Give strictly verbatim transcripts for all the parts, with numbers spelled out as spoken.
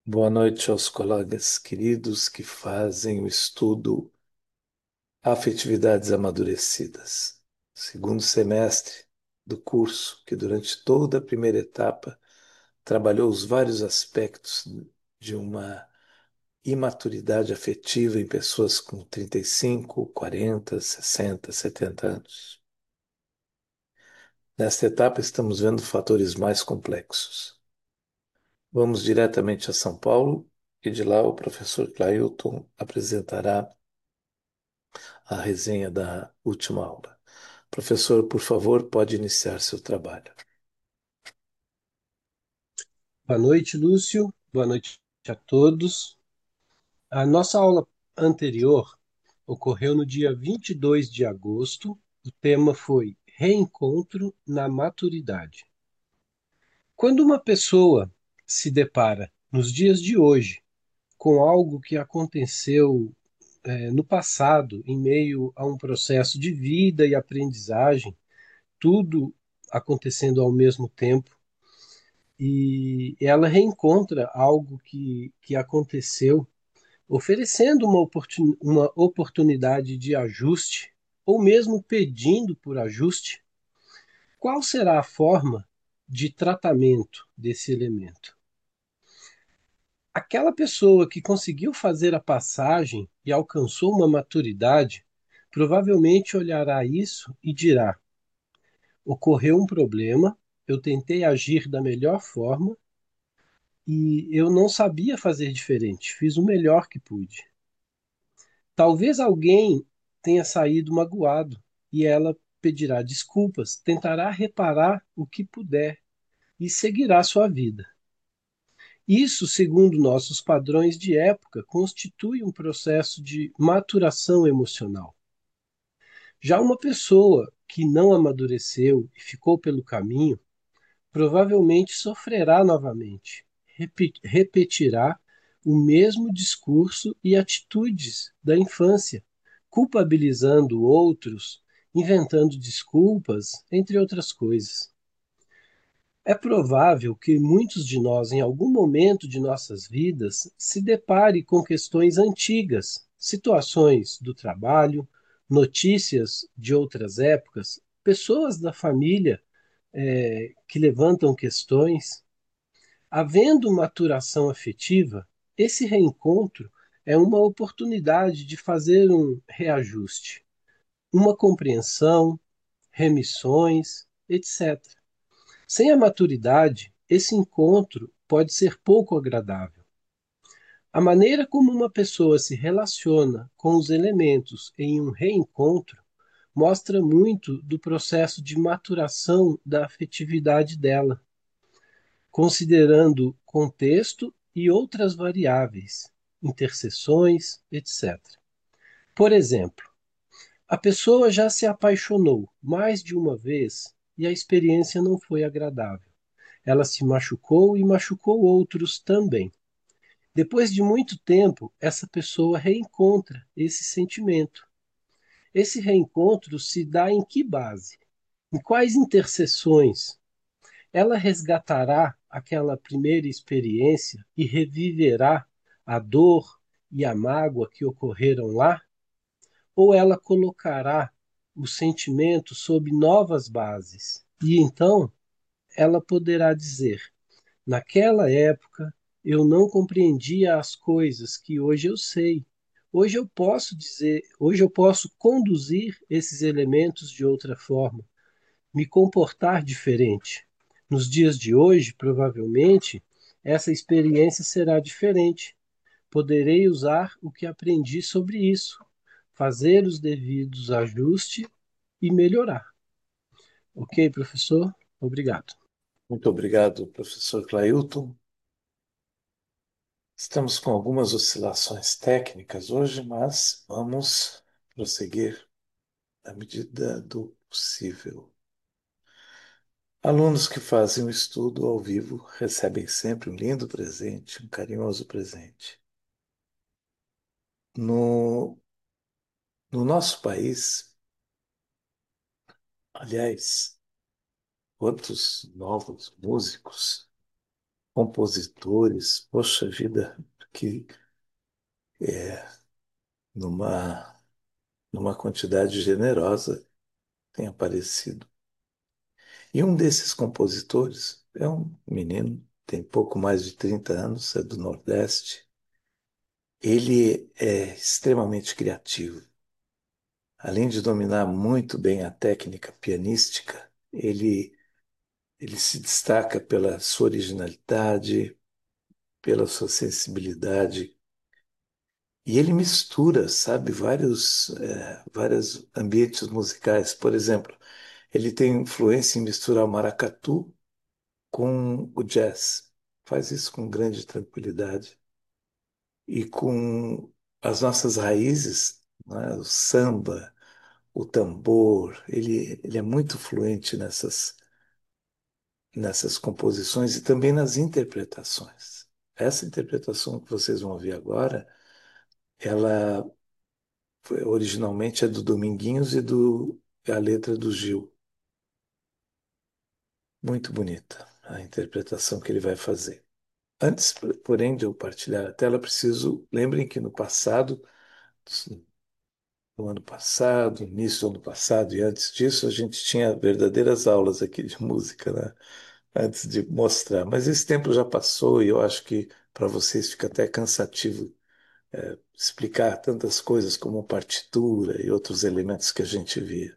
Boa noite aos colegas queridos que fazem o estudo Afetividades Amadurecidas, segundo semestre do curso, que durante toda a primeira etapa trabalhou os vários aspectos de uma imaturidade afetiva em pessoas com trinta e cinco, quarenta, sessenta, setenta anos. Nesta etapa estamos vendo fatores mais complexos. Vamos diretamente a São Paulo e de lá o professor Clailton apresentará a resenha da última aula. Professor, por favor, pode iniciar seu trabalho. Boa noite, Lúcio. Boa noite a todos. A nossa aula anterior ocorreu no dia vinte e dois de agosto. O tema foi Reencontro na Maturidade. Quando uma pessoa se depara nos dias de hoje com algo que aconteceu eh, no passado, em meio a um processo de vida e aprendizagem, tudo acontecendo ao mesmo tempo, e ela reencontra algo que, que aconteceu, oferecendo uma, oportun, uma oportunidade de ajuste, ou mesmo pedindo por ajuste, qual será a forma de tratamento desse elemento? Aquela pessoa que conseguiu fazer a passagem e alcançou uma maturidade, provavelmente olhará isso e dirá: ocorreu um problema, eu tentei agir da melhor forma, e eu não sabia fazer diferente, fiz o melhor que pude. Talvez alguém tenha saído magoado e ela pedirá desculpas, tentará reparar o que puder e seguirá sua vida. Isso, segundo nossos padrões de época, constitui um processo de maturação emocional. Já uma pessoa que não amadureceu e ficou pelo caminho, provavelmente sofrerá novamente, repetirá o mesmo discurso e atitudes da infância, culpabilizando outros, inventando desculpas, entre outras coisas. É provável que muitos de nós, em algum momento de nossas vidas, se depare com questões antigas, situações do trabalho, notícias de outras épocas, pessoas da família é, que levantam questões. Havendo maturação afetiva, esse reencontro é uma oportunidade de fazer um reajuste, uma compreensão, remissões, etcétera. Sem a maturidade, esse encontro pode ser pouco agradável. A maneira como uma pessoa se relaciona com os elementos em um reencontro mostra muito do processo de maturação da afetividade dela, considerando contexto e outras variáveis, interseções, etcétera. Por exemplo, a pessoa já se apaixonou mais de uma vez e a experiência não foi agradável. Ela se machucou e machucou outros também. Depois de muito tempo, essa pessoa reencontra esse sentimento. Esse reencontro se dá em que base? Em quais interseções? Ela resgatará aquela primeira experiência e reviverá a dor e a mágoa que ocorreram lá? Ou ela colocará o sentimento sob novas bases? E então ela poderá dizer: naquela época eu não compreendia as coisas que hoje eu sei. Hoje eu posso dizer, hoje eu posso conduzir esses elementos de outra forma, me comportar diferente. Nos dias de hoje, provavelmente, essa experiência será diferente. Poderei usar o que aprendi sobre isso, fazer os devidos ajustes e melhorar. Ok, professor? Obrigado. Muito obrigado, professor Clailton. Estamos com algumas oscilações técnicas hoje, mas vamos prosseguir na medida do possível. Alunos que fazem o estudo ao vivo recebem sempre um lindo presente, um carinhoso presente. No, no nosso país, aliás, quantos novos músicos, compositores, poxa vida, que é numa, numa quantidade generosa tem aparecido. E um desses compositores é um menino, tem pouco mais de trinta anos, é do Nordeste. Ele é extremamente criativo. Além de dominar muito bem a técnica pianística, ele, ele se destaca pela sua originalidade, pela sua sensibilidade. E ele mistura, sabe, vários, eh, vários ambientes musicais. Por exemplo, ele tem influência em misturar o maracatu com o jazz. Faz isso com grande tranquilidade. E com as nossas raízes, né, o samba, o tambor, ele, ele é muito fluente nessas, nessas composições e também nas interpretações. Essa interpretação que vocês vão ouvir agora, ela foi- originalmente é do Dominguinhos e do, é a letra do Gil. Muito bonita a interpretação que ele vai fazer. Antes, porém, de eu partilhar a tela, preciso. Lembrem que no passado, no ano passado, início do ano passado e antes disso, a gente tinha verdadeiras aulas aqui de música, né? Antes de mostrar. Mas esse tempo já passou e eu acho que para vocês fica até cansativo explicar tantas coisas como partitura e outros elementos que a gente via.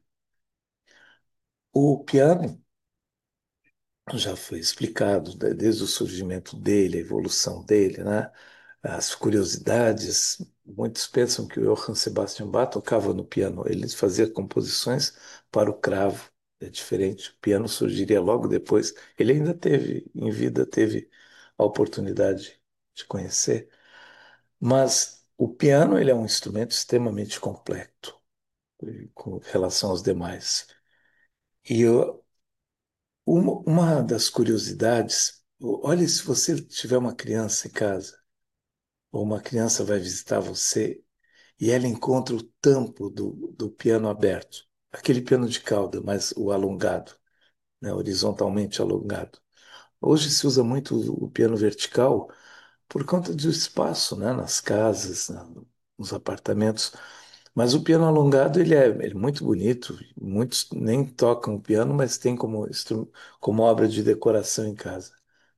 O piano já foi explicado, né, desde o surgimento dele, a evolução dele, né? As curiosidades. Muitos pensam que o Johann Sebastian Bach tocava no piano. Ele fazia composições para o cravo. É diferente. O piano surgiria logo depois. Ele ainda teve, em vida, teve a oportunidade de conhecer. Mas o piano ele é um instrumento extremamente complexo eh, com relação aos demais. E eu, uma, uma das curiosidades, olha, se você tiver uma criança em casa, ou uma criança vai visitar você e ela encontra o tampo do, do piano aberto, aquele piano de cauda, mas o alongado, né, horizontalmente alongado. Hoje se usa muito o piano vertical por conta do espaço, né, nas casas, na- nos apartamentos. Mas o piano alongado ele é, ele é muito bonito. Muitos nem tocam piano, mas tem como, instru- como obra de decoração em casa.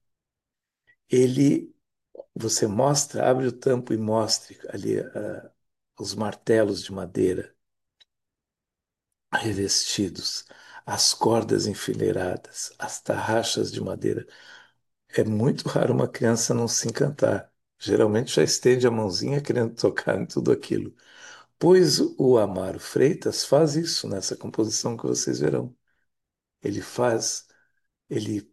Ele, você mostra, abre o tampo e mostre ali ah, os martelos de madeira revestidos, as cordas enfileiradas, as tarraxas de madeira. É muito raro uma criança não se encantar. Geralmente já estende a mãozinha querendo tocar em tudo aquilo. Pois o Amaro Freitas faz isso nessa composição que vocês verão. Ele faz, ele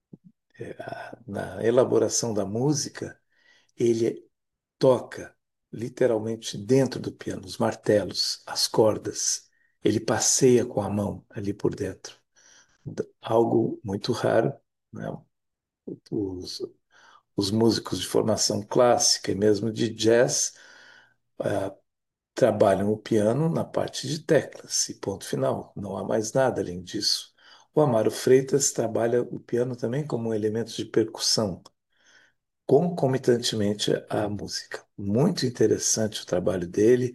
na elaboração da música, ele toca literalmente dentro do piano, os martelos, as cordas. Ele passeia com a mão ali por dentro. Algo muito raro, né? Os, os músicos de formação clássica e mesmo de jazz trabalham o piano na parte de teclas e ponto final. Não há mais nada além disso. O Amaro Freitas trabalha o piano também como um elemento de percussão, concomitantemente à música. Muito interessante o trabalho dele.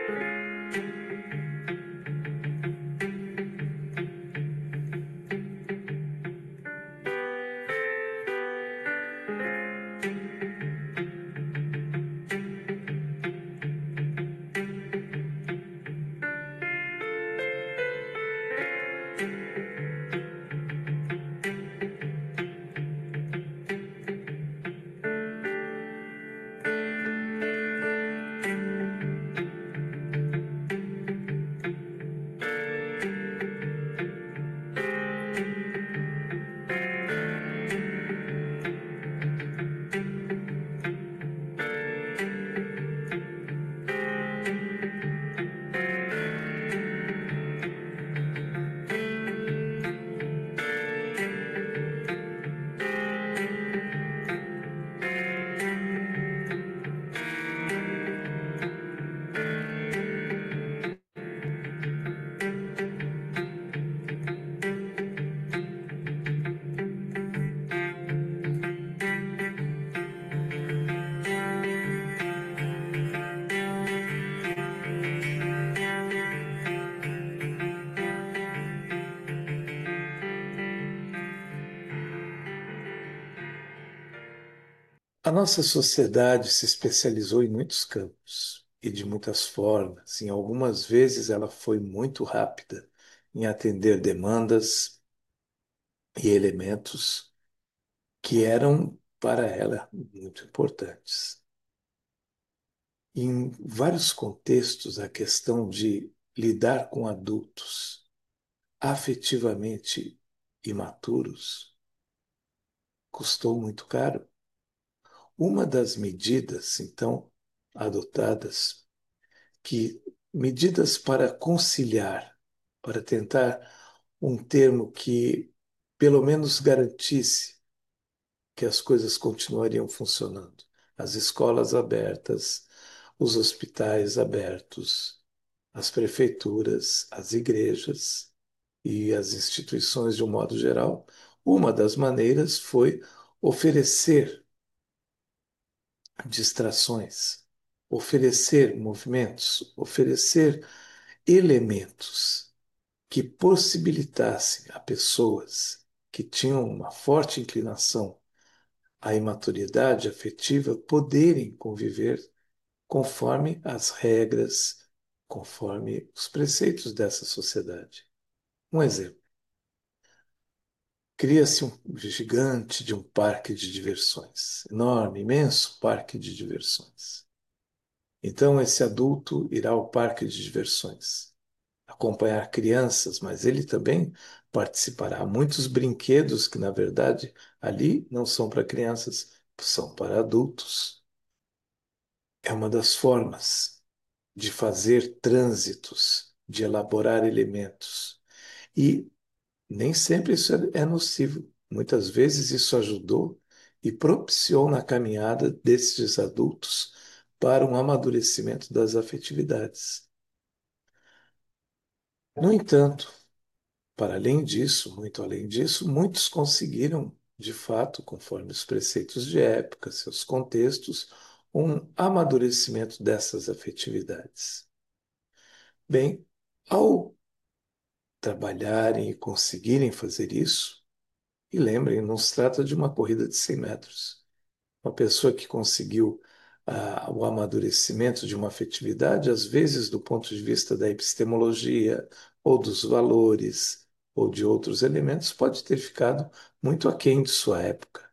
A nossa sociedade se especializou em muitos campos e de muitas formas. Em algumas vezes ela foi muito rápida em atender demandas e elementos que eram para ela muito importantes. Em vários contextos, a questão de lidar com adultos afetivamente imaturos custou muito caro. Uma das medidas, então, adotadas, que medidas para conciliar, para tentar um termo que pelo menos garantisse que as coisas continuariam funcionando. As escolas abertas, os hospitais abertos, as prefeituras, as igrejas e as instituições de um modo geral. Uma das maneiras foi oferecer distrações, oferecer movimentos, oferecer elementos que possibilitassem a pessoas que tinham uma forte inclinação à imaturidade afetiva poderem conviver conforme as regras, conforme os preceitos dessa sociedade. Um exemplo: cria-se um gigante de um parque de diversões, enorme, imenso parque de diversões. Então, esse adulto irá ao parque de diversões acompanhar crianças, mas ele também participará. Muitos brinquedos que, na verdade, ali não são para crianças, são para adultos. É uma das formas de fazer trânsitos, de elaborar elementos. E nem sempre isso é é nocivo. Muitas vezes isso ajudou e propiciou na caminhada desses adultos para um amadurecimento das afetividades. No entanto, para além disso, muito além disso, muitos conseguiram, de fato, conforme os preceitos de época, seus contextos, um amadurecimento dessas afetividades. Bem, ao trabalharem e conseguirem fazer isso, e lembrem, não se trata de uma corrida de cem metros. Uma pessoa que conseguiu ah, o amadurecimento de uma afetividade, às vezes, do ponto de vista da epistemologia, ou dos valores, ou de outros elementos, pode ter ficado muito aquém de sua época.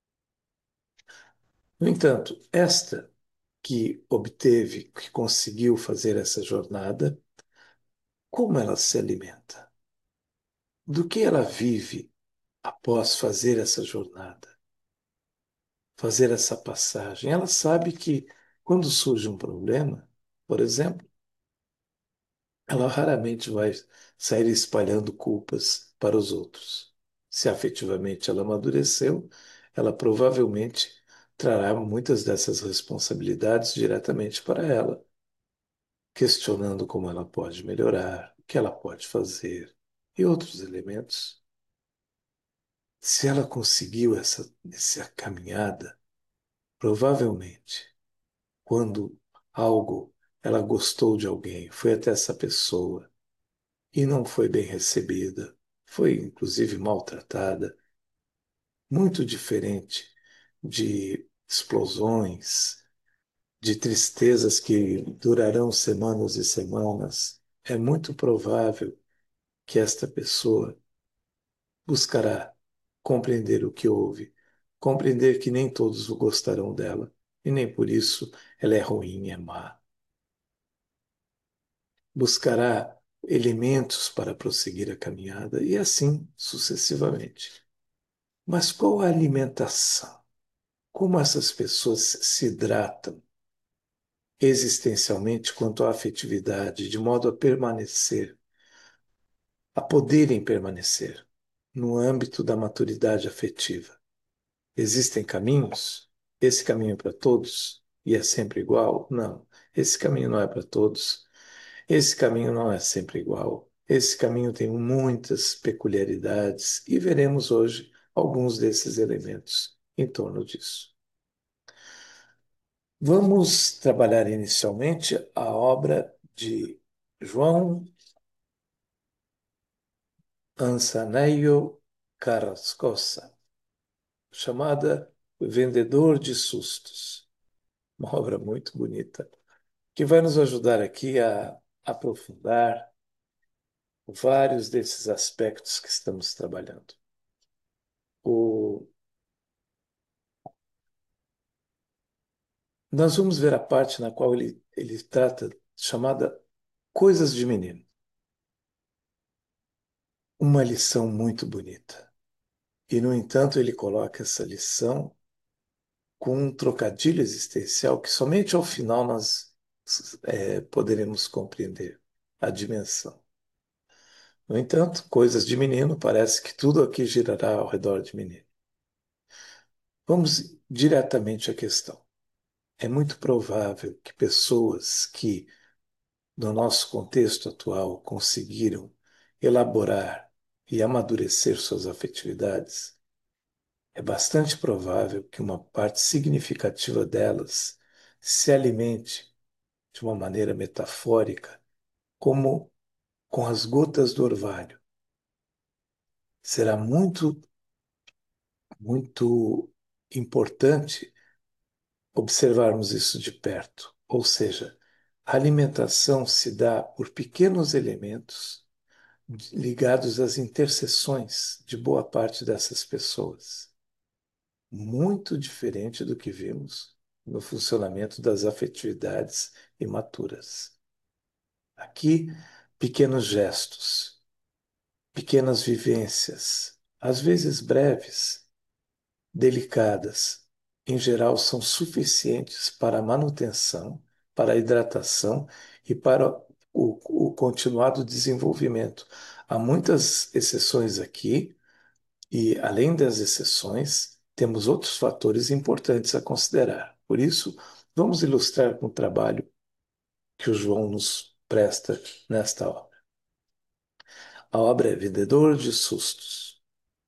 No entanto, esta que obteve, que conseguiu fazer essa jornada, como ela se alimenta? Do que ela vive após fazer essa jornada, fazer essa passagem? Ela sabe que quando surge um problema, por exemplo, ela raramente vai sair espalhando culpas para os outros. Se afetivamente ela amadureceu, ela provavelmente trará muitas dessas responsabilidades diretamente para ela, questionando como ela pode melhorar, o que ela pode fazer e outros elementos. Se ela conseguiu essa, essa caminhada, provavelmente, quando algo ela gostou de alguém, foi até essa pessoa e não foi bem recebida, foi inclusive maltratada, muito diferente de explosões, de tristezas que durarão semanas e semanas. É muito provável que esta pessoa buscará compreender o que houve, compreender que nem todos gostarão dela e nem por isso ela é ruim, é má. Buscará elementos para prosseguir a caminhada e assim sucessivamente. Mas qual a alimentação? Como essas pessoas se hidratam existencialmente quanto à afetividade, de modo a permanecer, a poderem permanecer no âmbito da maturidade afetiva? Existem caminhos? Esse caminho é para todos e é sempre igual? Não. Esse caminho não é para todos. Esse caminho não é sempre igual. Esse caminho tem muitas peculiaridades e veremos hoje alguns desses elementos em torno disso. Vamos trabalhar inicialmente a obra de João Ansaneio Carrascosa, chamada Vendedor de Sustos. Uma obra muito bonita, que vai nos ajudar aqui a aprofundar vários desses aspectos que estamos trabalhando. O... Nós vamos ver a parte na qual ele, ele trata, chamada Coisas de Menino. Uma lição muito bonita. E, no entanto, ele coloca essa lição com um trocadilho existencial que somente ao final nós é, poderemos compreender a dimensão. No entanto, coisas de menino, parece que tudo aqui girará ao redor de menino. Vamos diretamente à questão. É muito provável que pessoas que, no nosso contexto atual, conseguiram elaborar e amadurecer suas afetividades, é bastante provável que uma parte significativa delas se alimente de uma maneira metafórica, como com as gotas do orvalho. Será muito, muito importante observarmos isso de perto. Ou seja, a alimentação se dá por pequenos elementos ligados às interseções de boa parte dessas pessoas. Muito diferente do que vimos no funcionamento das afetividades imaturas. Aqui, pequenos gestos, pequenas vivências, às vezes breves, delicadas, em geral são suficientes para a manutenção, para a hidratação e para o, o continuado desenvolvimento. Há muitas exceções aqui, e além das exceções, temos outros fatores importantes a considerar. Por isso, vamos ilustrar com o trabalho que o João nos presta nesta obra. A obra é Vendedor de Sustos.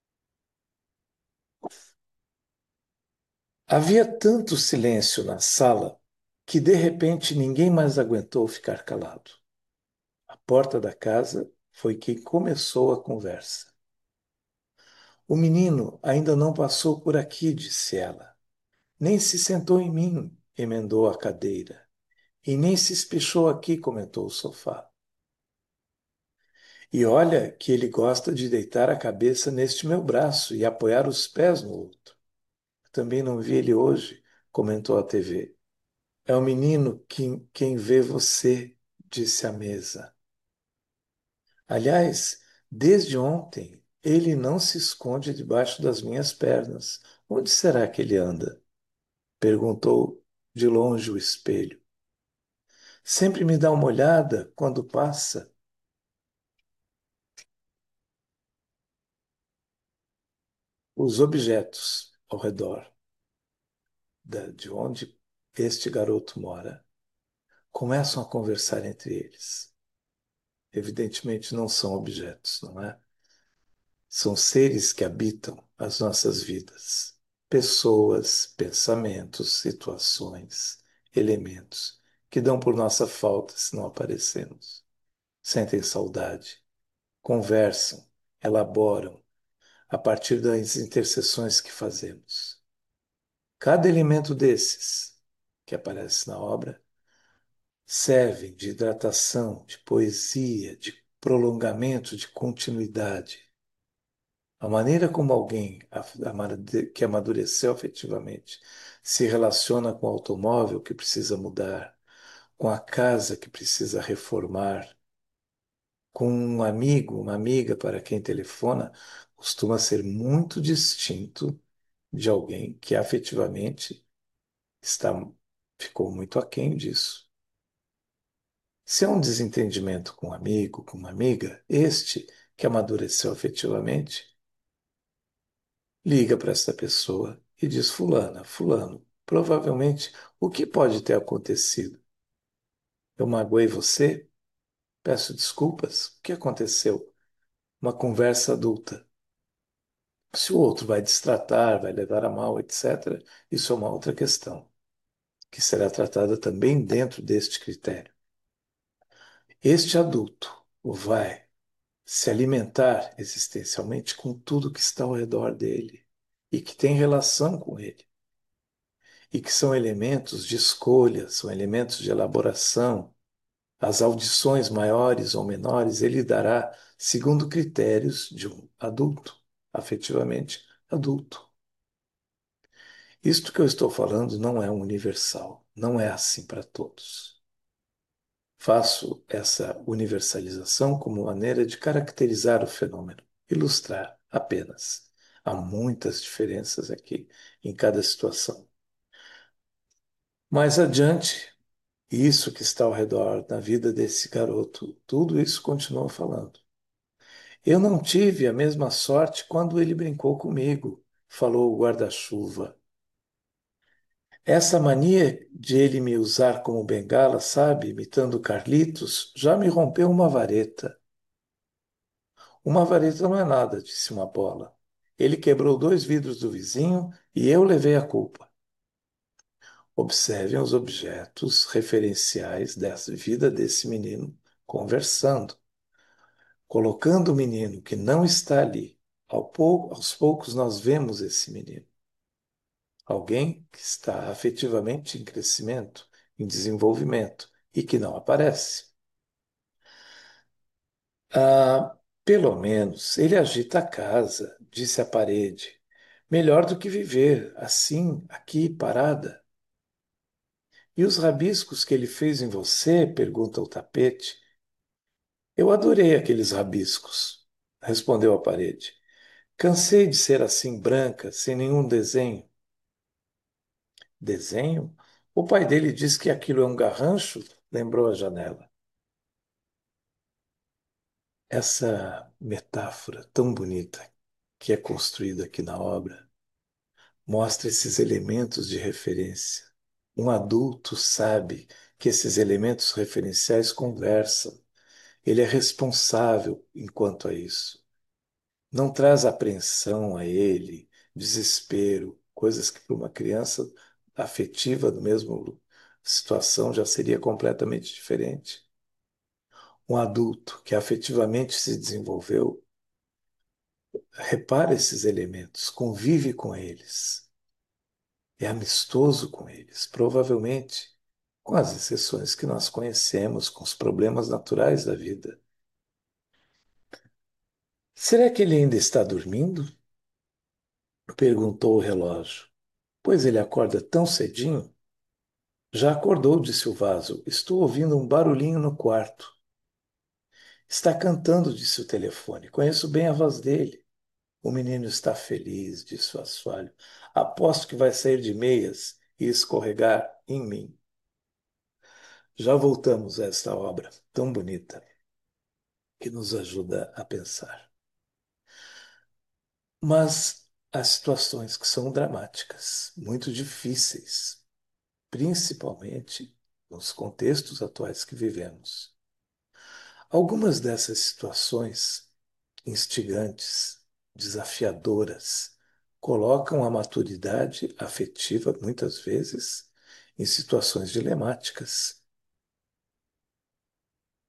Havia tanto silêncio na sala que de repente ninguém mais aguentou ficar calado. A porta da casa foi quem começou a conversa. O menino ainda não passou por aqui, disse ela. Nem se sentou em mim, emendou a cadeira. E nem se espichou aqui, comentou o sofá. E olha que ele gosta de deitar a cabeça neste meu braço e apoiar os pés no outro. Também não vi ele hoje, comentou a T V. É o menino que, quem vê você, disse a mesa. Aliás, desde ontem, ele não se esconde debaixo das minhas pernas. Onde será que ele anda? Perguntou de longe o espelho. Sempre me dá uma olhada quando passa. Os objetos ao redor da- de onde este garoto mora começam a conversar entre eles. Evidentemente não são objetos, não é? São seres que habitam as nossas vidas. Pessoas, pensamentos, situações, elementos que dão por nossa falta se não aparecemos. Sentem saudade, conversam, elaboram a partir das intercessões que fazemos. Cada elemento desses que aparece na obra serve de hidratação, de poesia, de prolongamento, de continuidade. A maneira como alguém que amadureceu afetivamente se relaciona com o automóvel que precisa mudar, com a casa que precisa reformar, com um amigo, uma amiga para quem telefona, costuma ser muito distinto de alguém que afetivamente está, ficou muito aquém disso. Se há um desentendimento com um amigo, com uma amiga, este que amadureceu afetivamente, liga para essa pessoa e diz: Fulana, Fulano, provavelmente o que pode ter acontecido? Eu magoei você? Peço desculpas. O que aconteceu? Uma conversa adulta. Se o outro vai destratar, vai levar a mal, etcétera, isso é uma outra questão, que será tratada também dentro deste critério. Este adulto vai se alimentar existencialmente com tudo que está ao redor dele e que tem relação com ele, e que são elementos de escolha, são elementos de elaboração. As audições maiores ou menores ele dará segundo critérios de um adulto, afetivamente adulto. Isto que eu estou falando não é universal, não é assim para todos. Faço essa universalização como maneira de caracterizar o fenômeno, ilustrar apenas. Há muitas diferenças aqui em cada situação. Mais adiante, isso que está ao redor da vida desse garoto, tudo isso continua falando. Eu não tive a mesma sorte quando ele brincou comigo, falou o guarda-chuva. Essa mania de ele me usar como bengala, sabe, imitando Carlitos, já me rompeu uma vareta. Uma vareta não é nada, disse uma bola. Ele quebrou dois vidros do vizinho e eu levei a culpa. Observem os objetos referenciais dessa vida desse menino conversando, colocando o menino que não está ali. Ao pou- aos poucos nós vemos esse menino. Alguém que está afetivamente em crescimento, em desenvolvimento e que não aparece. Ah, pelo menos ele agita a casa, disse a parede. Melhor do que viver assim, aqui, parada. E os rabiscos que ele fez em você? Pergunta o tapete. Eu adorei aqueles rabiscos, respondeu a parede. Cansei de ser assim branca, sem nenhum desenho. Desenho? O pai dele diz que aquilo é um garrancho, lembrou a janela. Essa metáfora tão bonita que é construída aqui na obra mostra esses elementos de referência. Um adulto sabe que esses elementos referenciais conversam. Ele é responsável enquanto a isso. Não traz apreensão a ele, desespero, coisas que para uma criança afetiva do mesmo situação já seria completamente diferente. Um adulto que afetivamente se desenvolveu repara esses elementos, convive com eles, é amistoso com eles, provavelmente, com as exceções que nós conhecemos, com os problemas naturais da vida. Será que ele ainda está dormindo? Perguntou o relógio. Pois ele acorda tão cedinho? Já acordou, disse o vaso. Estou ouvindo um barulhinho no quarto. Está cantando, disse o telefone. Conheço bem a voz dele. O menino está feliz, disse o assoalho. Aposto que vai sair de meias e escorregar em mim. Já voltamos a esta obra tão bonita que nos ajuda a pensar. Mas há situações que são dramáticas, muito difíceis, principalmente nos contextos atuais que vivemos. Algumas dessas situações instigantes, desafiadoras, colocam a maturidade afetiva, muitas vezes, em situações dilemáticas.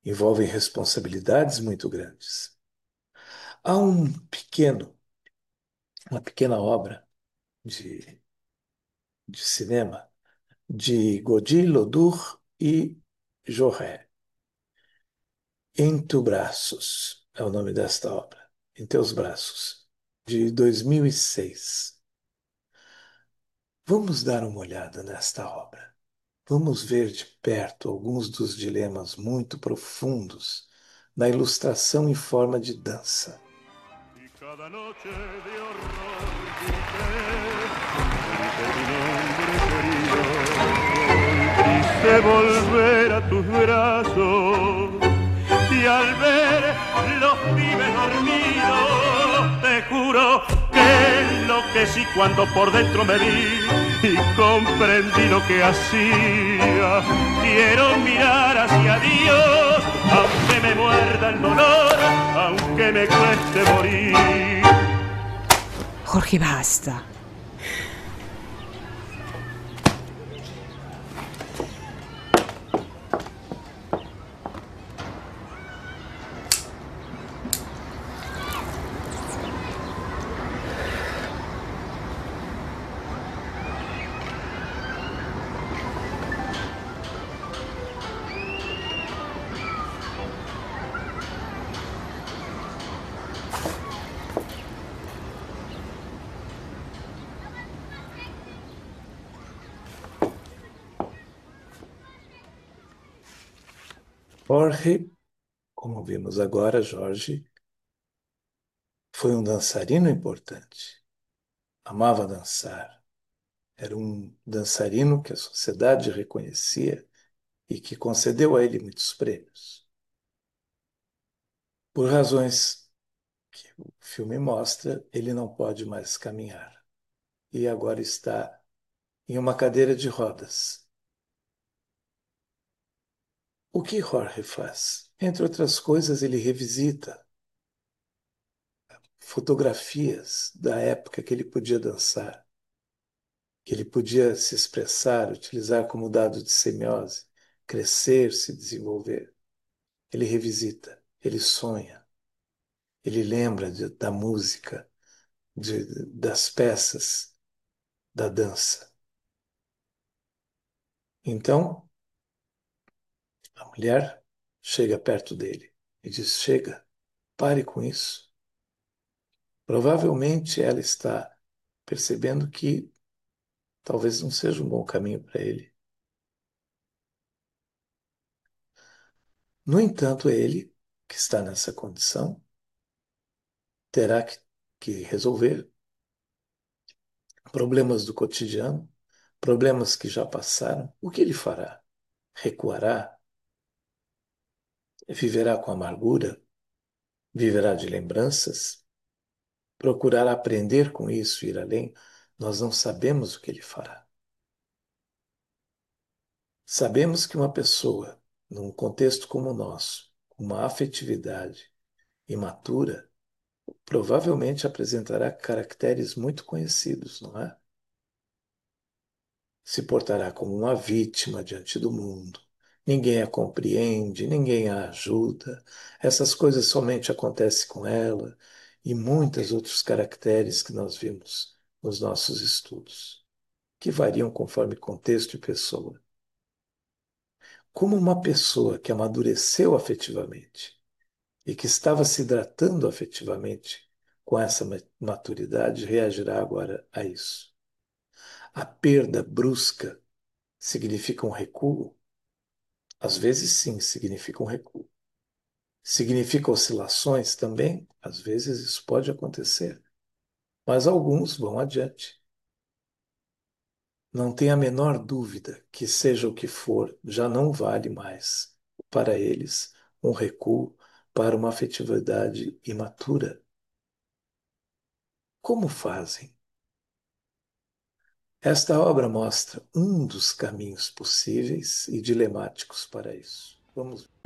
envolvem responsabilidades muito grandes. Há um pequeno, uma pequena obra de, de cinema de Godin, Lodur e Jorret. Em tu braços é o nome desta obra. Em teus braços, de dois mil e seis. Vamos dar uma olhada nesta obra. Vamos ver de perto alguns dos dilemas muito profundos na ilustração em forma de dança. Y cada noche de horror grité, grité tu nombre querido, quise volver a tus brazos y al ver los pibes dormidos te juro que enloquecí cuando por dentro me vi y comprendí lo que hacía. Quiero mirar hacia Dios, aunque me muerda el dolor, aunque me cueste morir. Jorge, basta. Jorge, como vimos agora, Jorge, foi um dançarino importante. Amava dançar. Era um dançarino que a sociedade reconhecia e que concedeu a ele muitos prêmios. Por razões que o filme mostra, ele não pode mais caminhar e agora está em uma cadeira de rodas. O que Jorge faz? Entre outras coisas, ele revisita fotografias da época que ele podia dançar, que ele podia se expressar, utilizar como dado de semiose, crescer, se desenvolver. Ele revisita, ele sonha, ele lembra de, da música, de, das peças, da dança. Então, a mulher chega perto dele e diz: chega, pare com isso. Provavelmente ela está percebendo que talvez não seja um bom caminho para ele. No entanto, ele, que está nessa condição, terá que, que resolver problemas do cotidiano, problemas que já passaram. O que ele fará? Recuará? Viverá com amargura? Viverá de lembranças? Procurará aprender com isso, ir além? Nós não sabemos o que ele fará. Sabemos que uma pessoa, num contexto como o nosso, com uma afetividade imatura, provavelmente apresentará caracteres muito conhecidos, não é? Se portará como uma vítima diante do mundo. Ninguém a compreende, ninguém a ajuda. Essas coisas somente acontecem com ela e muitos outros caracteres que nós vimos nos nossos estudos, que variam conforme contexto e pessoa. Como uma pessoa que amadureceu afetivamente e que estava se hidratando afetivamente com essa maturidade, reagirá agora a isso. A perda brusca significa um recuo? Às vezes, sim, significa um recuo. Significa oscilações também? Às vezes isso pode acontecer. Mas alguns vão adiante. Não tem a menor dúvida que, seja o que for, já não vale mais para eles um recuo para uma afetividade imatura. Como fazem? Esta obra mostra um dos caminhos possíveis e dilemáticos para isso. Vamos ver.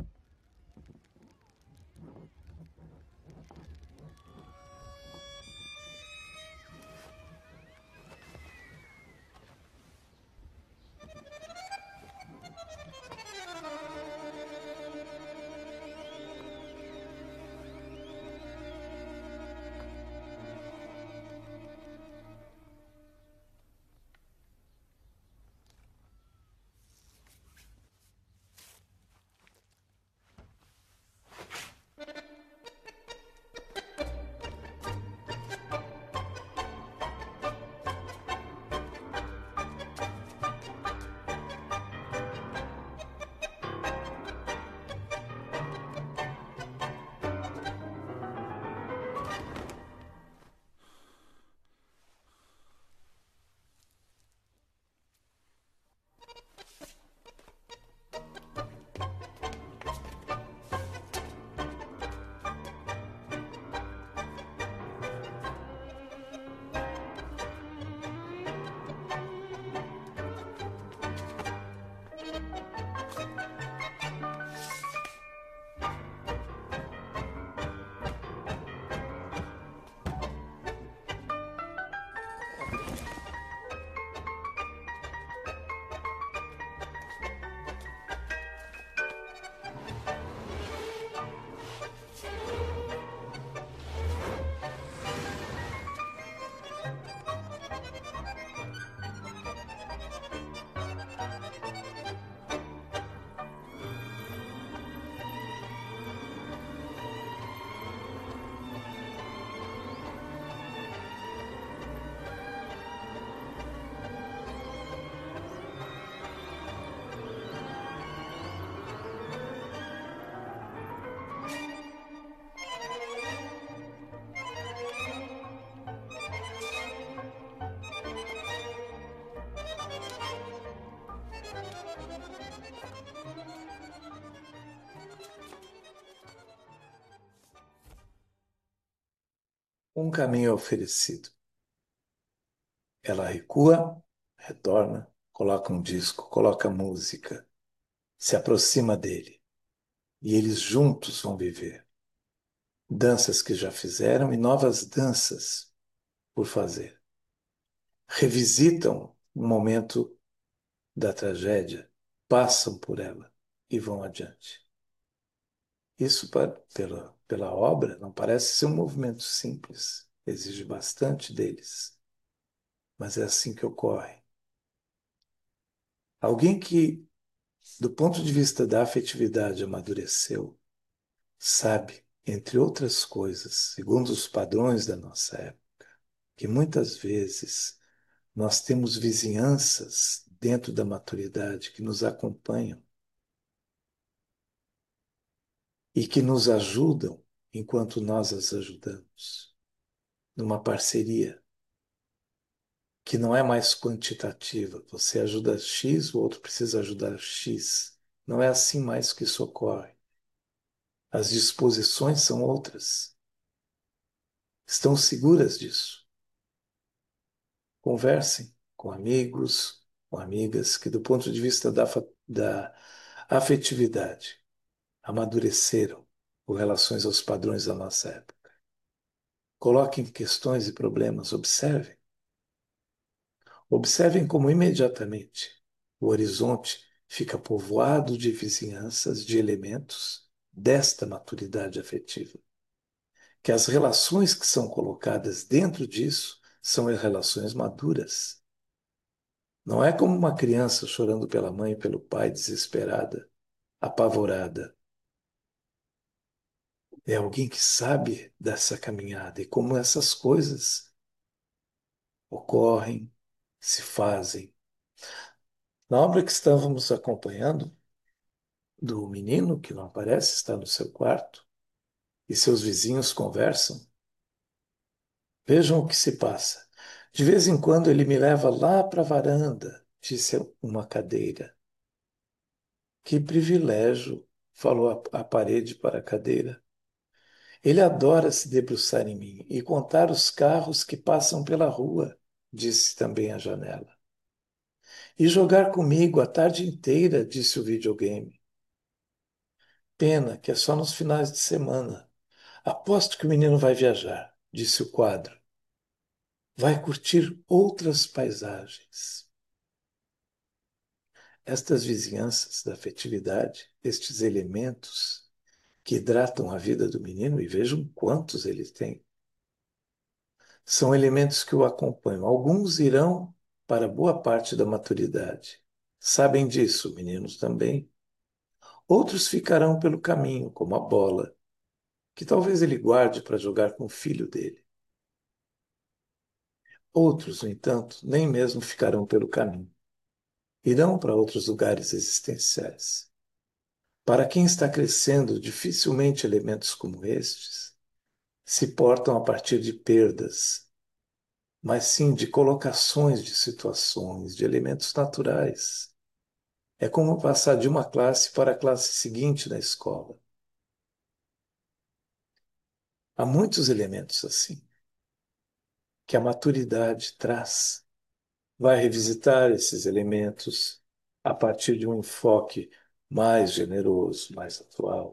Um caminho é oferecido. Ela recua, retorna, coloca um disco, coloca música, se aproxima dele e eles juntos vão viver danças que já fizeram e novas danças por fazer. Revisitam um momento da tragédia, passam por ela e vão adiante. Isso, pela, pela obra, não parece ser um movimento simples, exige bastante deles, mas é assim que ocorre. Alguém que, do ponto de vista da afetividade, amadureceu, sabe, entre outras coisas, segundo os padrões da nossa época, que muitas vezes nós temos vizinhanças dentro da maturidade que nos acompanham e que nos ajudam enquanto nós as ajudamos, numa parceria que não é mais quantitativa. Você ajuda X, o outro precisa ajudar X. Não é assim mais que isso ocorre. As disposições são outras. Estão seguras disso. Conversem com amigos, com amigas que, do ponto de vista da, da afetividade, amadureceram com relações aos padrões da nossa época. Coloquem questões e problemas, observem. Observem como imediatamente o horizonte fica povoado de vizinhanças, de elementos desta maturidade afetiva. Que as relações que são colocadas dentro disso são relações maduras. Não é como uma criança chorando pela mãe e pelo pai, desesperada, apavorada. É alguém que sabe dessa caminhada e como essas coisas ocorrem, se fazem. Na obra que estávamos acompanhando, do menino que não aparece, está no seu quarto, e seus vizinhos conversam, vejam o que se passa. De vez em quando ele me leva lá para a varanda, disse uma cadeira. Que privilégio, falou a, a parede para a cadeira. Ele adora se debruçar em mim e contar os carros que passam pela rua, disse também a janela. E jogar comigo a tarde inteira, disse o videogame. Pena que é só nos finais de semana. Aposto que o menino vai viajar, disse o quadro. Vai curtir outras paisagens. Estas vizinhanças da afetividade, estes elementos que hidratam a vida do menino, e vejam quantos ele tem, são elementos que o acompanham. Alguns irão para boa parte da maturidade. Sabem disso, meninos também. Outros ficarão pelo caminho, como a bola, que talvez ele guarde para jogar com o filho dele. Outros, no entanto, nem mesmo ficarão pelo caminho. Irão para outros lugares existenciais. Para quem está crescendo, dificilmente elementos como estes se portam a partir de perdas, mas sim de colocações de situações, de elementos naturais. É como passar de uma classe para a classe seguinte na escola. Há muitos elementos assim, que a maturidade traz. Vai revisitar esses elementos a partir de um enfoque mais generoso, mais atual.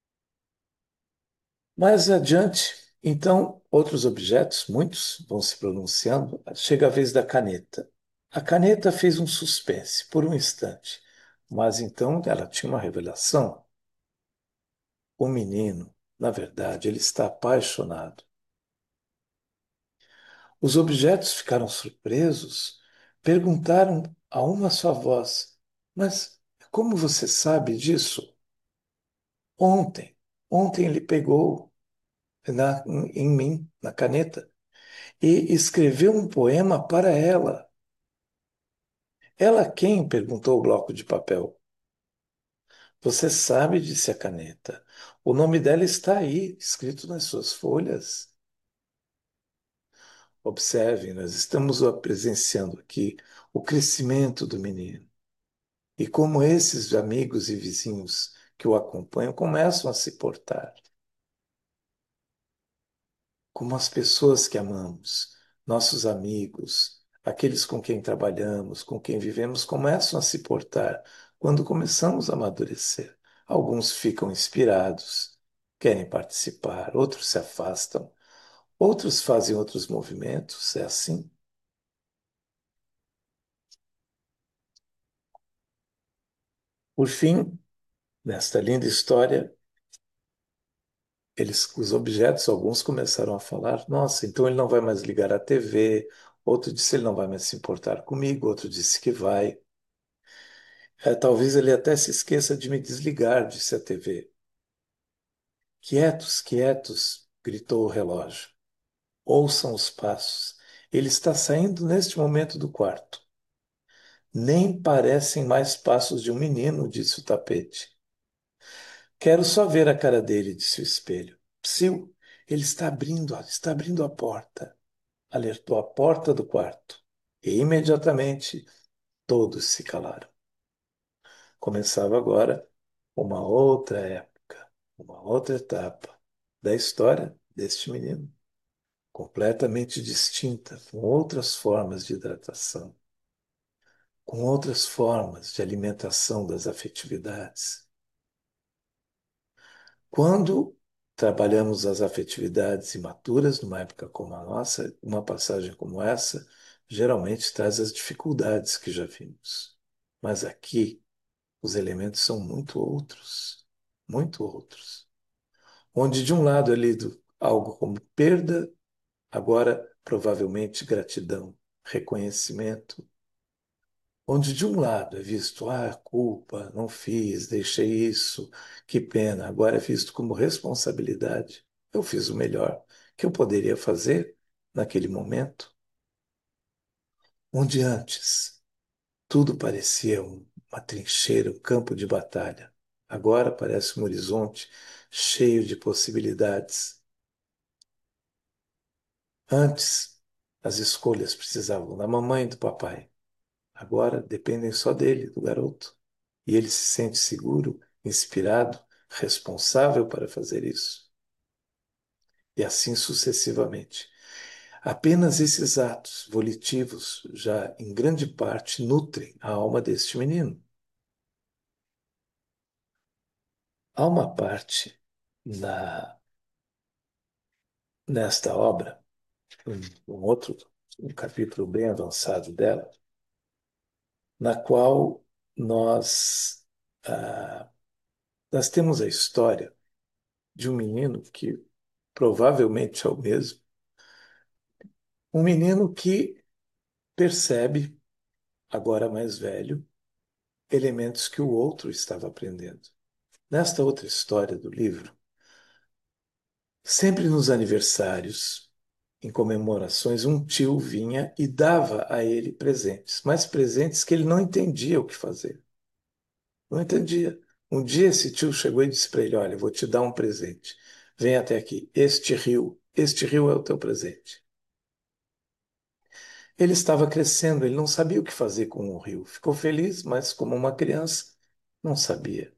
Mais adiante, então, outros objetos, muitos, vão se pronunciando. Chega a vez da caneta. A caneta fez um suspense por um instante, mas então ela tinha uma revelação. O menino, na verdade, ele está apaixonado. Os objetos ficaram surpresos, perguntaram a uma só voz: Mas como você sabe disso? Ontem, ontem ele pegou na, em mim, na caneta, e escreveu um poema para ela. Ela quem? Perguntou o bloco de papel. Você sabe, disse a caneta. O nome dela está aí, escrito nas suas folhas. Observem, nós estamos presenciando aqui o crescimento do menino. E como esses amigos e vizinhos que o acompanham começam a se portar. como as pessoas que amamos, nossos amigos, aqueles com quem trabalhamos, com quem vivemos, começam a se portar quando começamos a amadurecer. Alguns ficam inspirados, querem participar, outros se afastam, outros fazem outros movimentos, é assim. Por fim, nesta linda história, eles, os objetos, alguns começaram a falar: nossa, então ele não vai mais ligar a T V. Outro disse ele não vai mais se importar comigo. Outro disse que vai. É, talvez ele até se esqueça de me desligar, disse a T V. Quietos, quietos, gritou o relógio. Ouçam os passos. Ele está saindo neste momento do quarto. Nem parecem mais passos de um menino, disse o tapete. Quero só ver a cara dele, disse o espelho. Psiu, ele está abrindo, está abrindo a porta. Alertou a porta do quarto. E imediatamente todos se calaram. Começava agora uma outra época, uma outra etapa da história deste menino, completamente distinta, com outras formas de hidratação, com outras formas de alimentação das afetividades. Quando trabalhamos as afetividades imaturas, numa época como a nossa, uma passagem como essa, geralmente traz as dificuldades que já vimos. Mas aqui, os elementos são muito outros, muito outros. Onde de um lado é lido algo como perda, agora provavelmente gratidão, reconhecimento. Onde de um lado é visto, ah, culpa, não fiz, deixei isso, que pena, agora é visto como responsabilidade. Eu fiz o melhor que eu poderia fazer naquele momento. Onde antes tudo parecia um- uma trincheira, um campo de batalha, agora parece um horizonte cheio de possibilidades. Antes, as escolhas precisavam da mamãe e do papai. Agora dependem só dele, do garoto. E ele se sente seguro, inspirado, responsável para fazer isso. E assim sucessivamente. Apenas esses atos volitivos já, em grande parte, nutrem a alma deste menino. Há uma parte na, nesta obra, um, um outro um capítulo bem avançado dela, na qual nós, ah, nós temos a história de um menino que provavelmente é o mesmo, um menino que percebe, agora mais velho, elementos que o outro estava aprendendo. Nesta outra história do livro, sempre nos aniversários, em comemorações, um tio vinha e dava a ele presentes, mas presentes que ele não entendia o que fazer. Não entendia. Um dia esse tio chegou e disse para ele: olha, vou te dar um presente. Vem até aqui. Este rio, este rio é o teu presente. Ele estava crescendo, ele não sabia o que fazer com o rio. Ficou feliz, mas como uma criança, não sabia.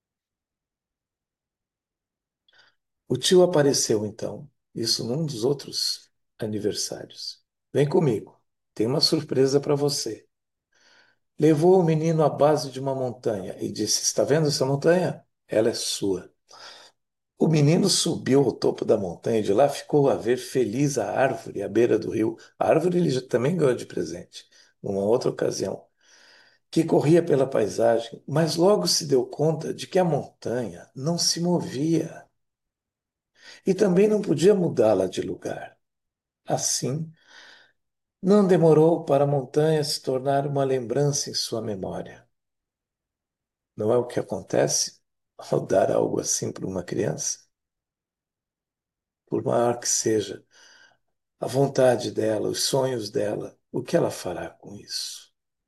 O tio apareceu então, isso num dos outros aniversários. Vem comigo, tem uma surpresa para você. Levou o menino à base de uma montanha e disse: está vendo essa montanha? Ela é sua. O menino subiu ao topo da montanha e de lá ficou a ver feliz a árvore à beira do rio. A árvore ele já também ganhou de presente, numa outra ocasião, que corria pela paisagem, mas logo se deu conta de que a montanha não se movia e também não podia mudá-la de lugar. Assim, não demorou para a montanha se tornar uma lembrança em sua memória. Não é o que acontece ao dar algo assim para uma criança? Por maior que seja a vontade dela, os sonhos dela, o que ela fará com isso?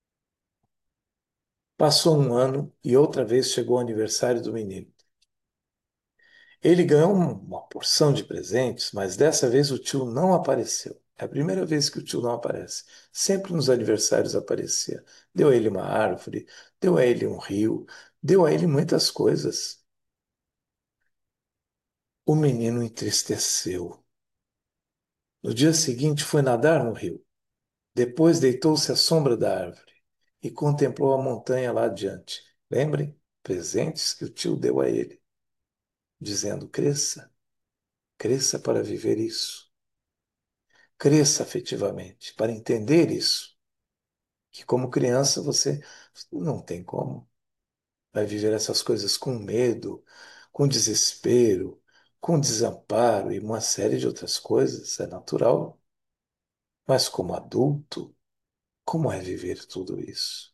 Passou um ano e outra vez chegou o aniversário do menino. Ele ganhou uma porção de presentes, mas dessa vez o tio não apareceu. É a primeira vez que o tio não aparece. Sempre nos aniversários aparecia. Deu a ele uma árvore, deu a ele um rio, deu a ele muitas coisas. O menino entristeceu. No dia seguinte, foi nadar no rio. Depois deitou-se à sombra da árvore e contemplou a montanha lá adiante. Lembrem, presentes que o tio deu a ele, dizendo: cresça, cresça para viver isso. Cresça afetivamente para entender isso. Que como criança você não tem como. Vai viver essas coisas com medo, com desespero, com desamparo e uma série de outras coisas. É natural. Mas como adulto, como é viver tudo isso?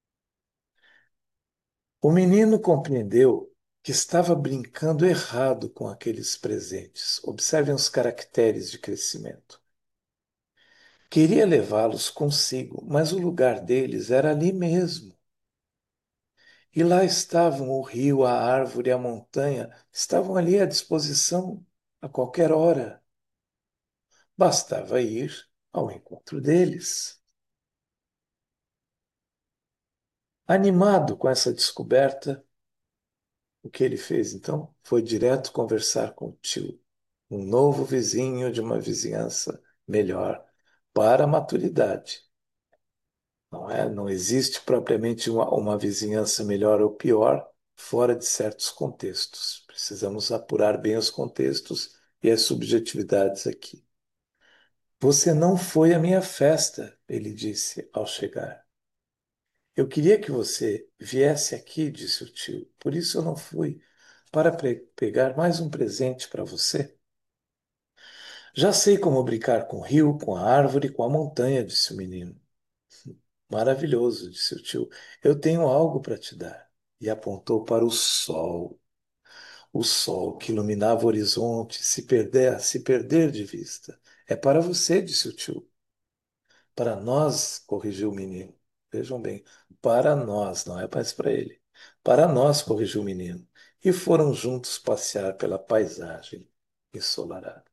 O menino compreendeu que estava brincando errado com aqueles presentes. Observem os caracteres de crescimento. Queria levá-los consigo, mas o lugar deles era ali mesmo. E lá estavam o rio, a árvore, a montanha, estavam ali à disposição a qualquer hora. Bastava ir ao encontro deles. Animado com essa descoberta, o que ele fez então foi direto conversar com o tio, um novo vizinho de uma vizinhança melhor para a maturidade. Não é? Não existe propriamente uma, uma vizinhança melhor ou pior fora de certos contextos. Precisamos apurar bem os contextos e as subjetividades aqui. Você não foi à minha festa, ele disse ao chegar. Eu queria que você viesse aqui, disse o tio. Por isso eu não fui, para pre- pegar mais um presente para você. Já sei como brincar com o rio, com a árvore, com a montanha, disse o menino. Maravilhoso, disse o tio. Eu tenho algo para te dar. E apontou para o sol. O sol que iluminava o horizonte, se perder, se perder de vista. É para você, disse o tio. Para nós, corrigiu o menino. Vejam bem, para nós, não é mais para ele. Para nós, corrigiu o menino. E foram juntos passear pela paisagem ensolarada.